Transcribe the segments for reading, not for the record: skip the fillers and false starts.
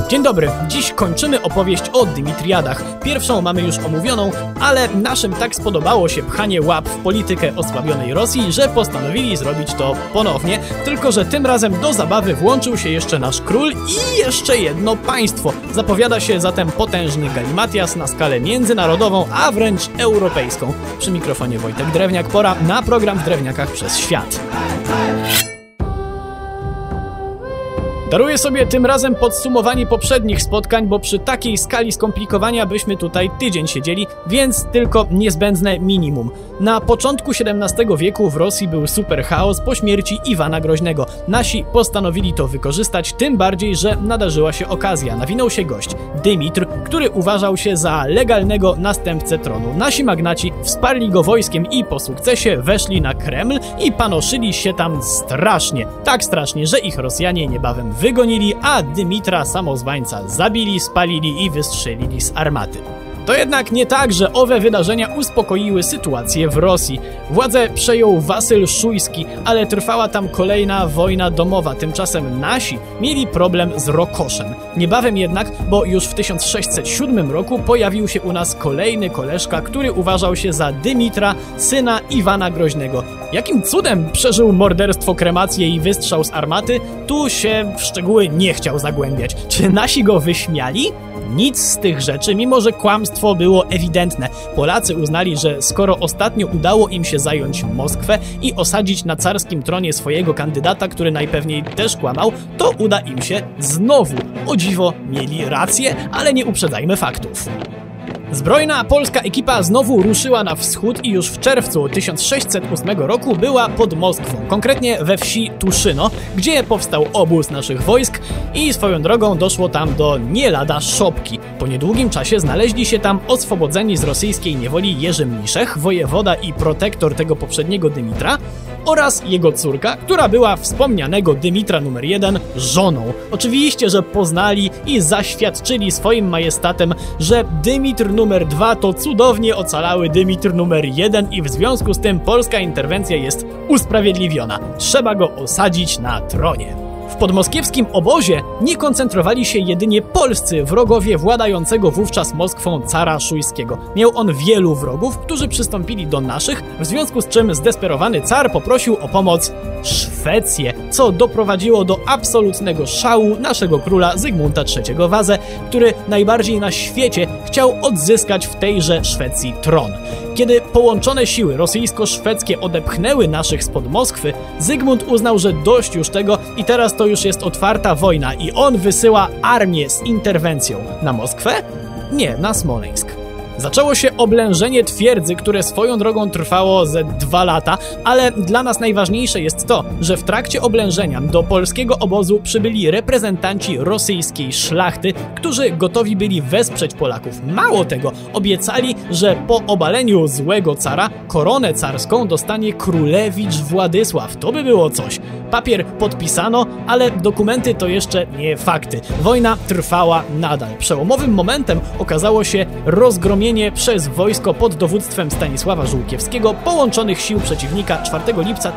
Dzień dobry, dziś kończymy opowieść o Dymitriadach. Pierwszą mamy już omówioną, ale naszym tak spodobało się pchanie łap w politykę osłabionej Rosji, że postanowili zrobić to ponownie, tylko że tym razem do zabawy włączył się jeszcze nasz król i jeszcze jedno państwo. Zapowiada się zatem potężny galimatias na skalę międzynarodową, a wręcz europejską. Przy mikrofonie Wojtek Drewniak, pora na program w Drewniakach przez świat. Daruję sobie tym razem podsumowanie poprzednich spotkań, bo przy takiej skali skomplikowania byśmy tutaj tydzień siedzieli, więc tylko niezbędne minimum. Na początku XVII wieku w Rosji był super chaos po śmierci Iwana Groźnego. Nasi postanowili to wykorzystać, tym bardziej, że nadarzyła się okazja. Nawinął się gość, Dymitr, który uważał się za legalnego następcę tronu. Nasi magnaci wsparli go wojskiem i po sukcesie weszli na Kreml i panoszyli się tam strasznie. Tak strasznie, że ich Rosjanie niebawem wygonili, a Dymitra samozwańca zabili, spalili i wystrzelili z armaty. To jednak nie tak, że owe wydarzenia uspokoiły sytuację w Rosji. Władzę przejął Wasyl Szujski, ale trwała tam kolejna wojna domowa. Tymczasem nasi mieli problem z Rokoszem. Niebawem jednak, bo już w 1607 roku pojawił się u nas kolejny koleżka, który uważał się za Dymitra, syna Iwana Groźnego. Jakim cudem przeżył morderstwo, kremację i wystrzał z armaty? Tu się w szczegóły nie chciał zagłębiać. Czy nasi go wyśmiali? Nic z tych rzeczy, mimo że kłamstwo było ewidentne. Polacy uznali, że skoro ostatnio udało im się zająć Moskwę i osadzić na carskim tronie swojego kandydata, który najpewniej też kłamał, to uda im się znowu. O dziwo, mieli rację, ale nie uprzedzajmy faktów. Zbrojna polska ekipa znowu ruszyła na wschód i już w czerwcu 1608 roku była pod Moskwą, konkretnie we wsi Tuszyno, gdzie powstał obóz naszych wojsk i swoją drogą doszło tam do nie lada szopki. Po niedługim czasie znaleźli się tam oswobodzeni z rosyjskiej niewoli Jerzy Mniszech, wojewoda i protektor tego poprzedniego Dymitra, oraz jego córka, która była wspomnianego Dymitra nr 1 żoną. Oczywiście, że poznali i zaświadczyli swoim majestatem, że Dymitr nr 2 to cudownie ocalały Dymitr nr 1 i w związku z tym polska interwencja jest usprawiedliwiona. Trzeba go osadzić na tronie. W podmoskiewskim obozie nie koncentrowali się jedynie polscy wrogowie władającego wówczas Moskwą cara Szujskiego. Miał on wielu wrogów, którzy przystąpili do naszych, w związku z czym zdesperowany car poprosił o pomoc Szwecję, co doprowadziło do absolutnego szału naszego króla Zygmunta III Wazę, który najbardziej na świecie chciał odzyskać w tejże Szwecji tron. Kiedy połączone siły rosyjsko-szwedzkie odepchnęły naszych spod Moskwy, Zygmunt uznał, że dość już tego i teraz to już jest otwarta wojna i on wysyła armię z interwencją. Na Moskwę? Nie, na Smoleńsk. Zaczęło się oblężenie twierdzy, które swoją drogą trwało ze 2 lata, ale dla nas najważniejsze jest to, że w trakcie oblężenia do polskiego obozu przybyli reprezentanci rosyjskiej szlachty, którzy gotowi byli wesprzeć Polaków. Mało tego, obiecali, że po obaleniu złego cara koronę carską dostanie królewicz Władysław. To by było coś. Papier podpisano, ale dokumenty to jeszcze nie fakty. Wojna trwała nadal. Przełomowym momentem okazało się rozgromienie przez wojsko pod dowództwem Stanisława Żółkiewskiego połączonych sił przeciwnika 4 lipca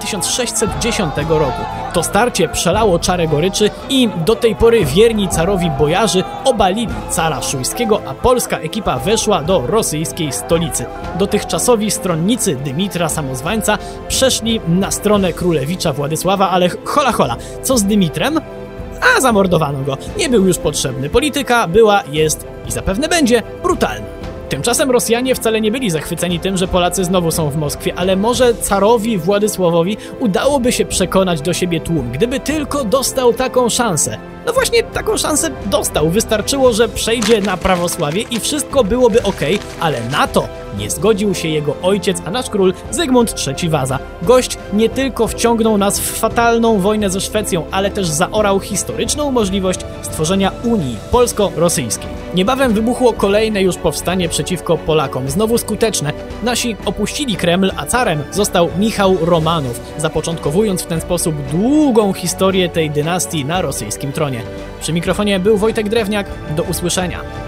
1610 roku. To starcie przelało czarę goryczy i do tej pory wierni carowi bojarzy obalili cara Szujskiego, a polska ekipa weszła do rosyjskiej stolicy. Dotychczasowi stronnicy Dymitra samozwańca przeszli na stronę królewicza Władysława, ale hola, co z Dymitrem? A zamordowano go. Nie był już potrzebny. Polityka była, jest i zapewne będzie brutalna. Tymczasem Rosjanie wcale nie byli zachwyceni tym, że Polacy znowu są w Moskwie, ale może carowi Władysławowi udałoby się przekonać do siebie tłum, gdyby tylko dostał taką szansę. No właśnie taką szansę dostał. Wystarczyło, że przejdzie na prawosławie i wszystko byłoby okej, ale na to nie zgodził się jego ojciec, a nasz król Zygmunt III Waza. Gość nie tylko wciągnął nas w fatalną wojnę ze Szwecją, ale też zaorał historyczną możliwość stworzenia Unii Polsko-Rosyjskiej. Niebawem wybuchło kolejne już powstanie przeciwko Polakom, znowu skuteczne. Nasi opuścili Kreml, a carem został Michał Romanow, zapoczątkowując w ten sposób długą historię tej dynastii na rosyjskim tronie. Przy mikrofonie był Wojtek Drewniak, do usłyszenia.